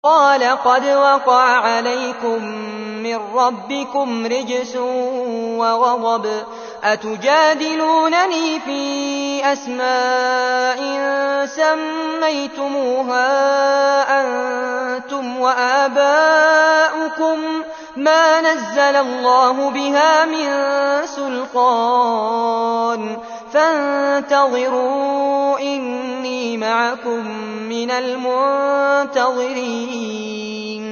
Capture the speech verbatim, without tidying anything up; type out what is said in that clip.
قَالَ قَدْ وَقَعَ عَلَيْكُم مِّن رَّبِّكُمْ رِجْسٌ وَغَضَبٌ ۖ أَتُجَادِلُونَنِي فِي أَسْمَاءٍ سَمَّيْتُمُوهَا أَنتُمْ وَآبَاؤُكُم مَّا نَزَّلَ اللَّهُ بِهَا مِن سُلْطَانٍ فَانتَظِرُوا إِنِّي مَعَكُم مِّنَ الْمُنتَظِرِينَ